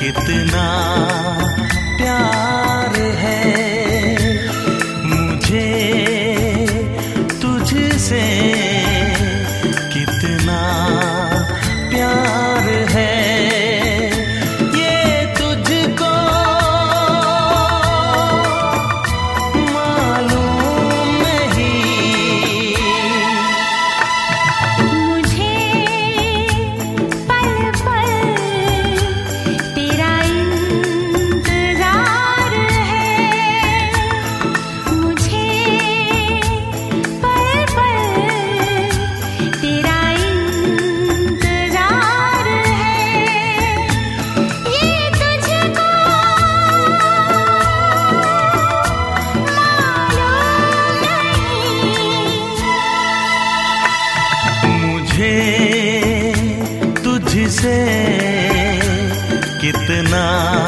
कितना प्यार है मुझे तुझसे, कितना प्यार है ये तुझको मालूम नहीं। मुझे पल पल तेरा इंतजार है, मुझे पल पल तेरा इंतजार है ये तुझको मालूम नहीं। मुझे तुझसे कितना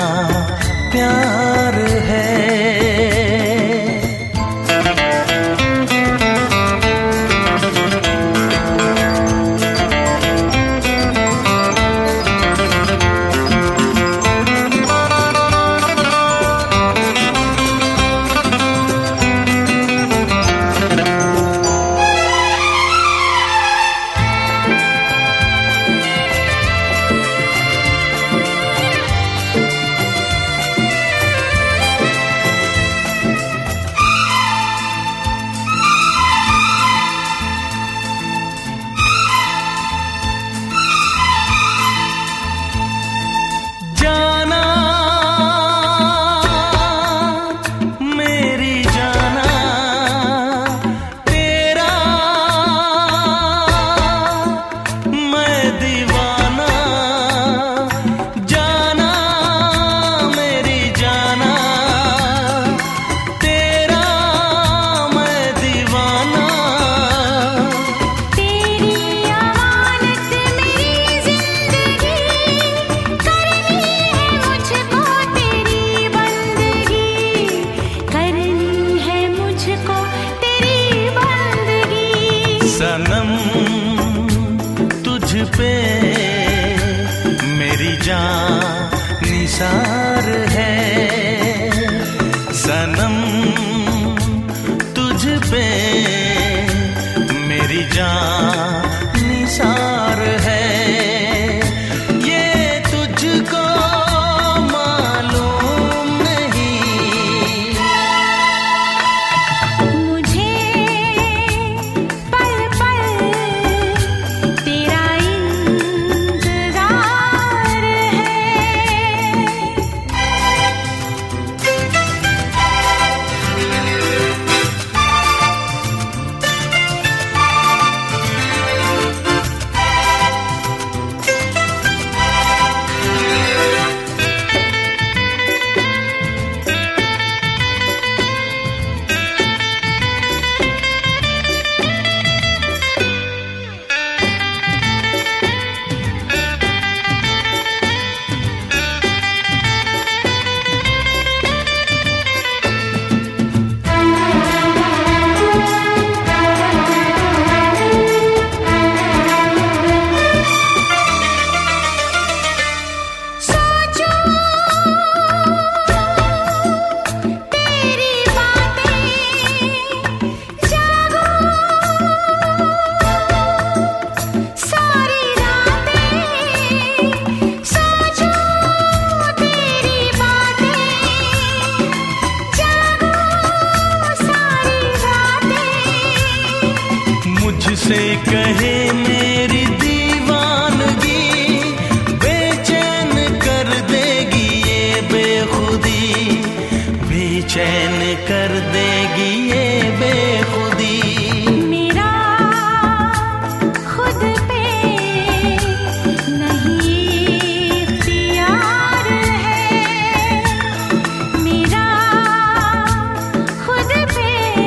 प्यार है। जाना मेरी जाना तेरा मैं दीवाना, जाना मेरी जाना तेरा मैं दीवाना। तेरी अमानत मेरी जिंदगी, करनी है मुझको तेरी बंदगी, करनी है मुझको तेरी बंदगी। सनम तुझ पे मेरी जान निसार है, सनम तुझ पे मेरी जान निसार है ये तुझको मालूम नहीं। मुझे पल पल तेरा इंतजार है। सोचो तेरी बातें, जागो सारी रातें, सोचो तेरी बातें, जागो सारी रातें। मुझसे कहे मेरी दीवानगी, बेचैन कर देगी ये बेखुदी, बेचैन कर देगी ये बेखुदी। मेरा खुद पे नहीं इख्तियार है, मेरा खुद पे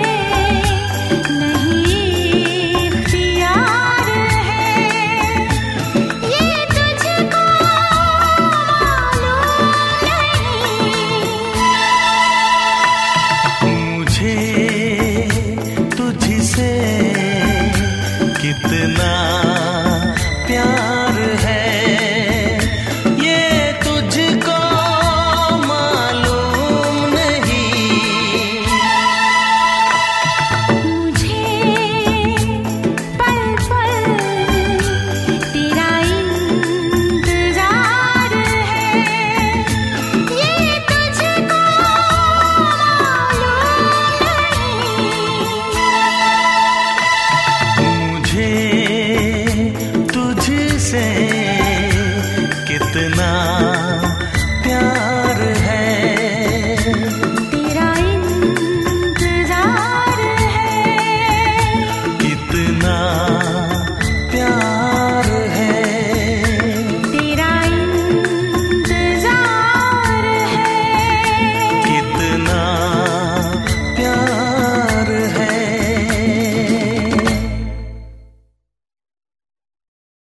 नहीं इख्तियार है ये तुझको मालूम नहीं। मुझे कितना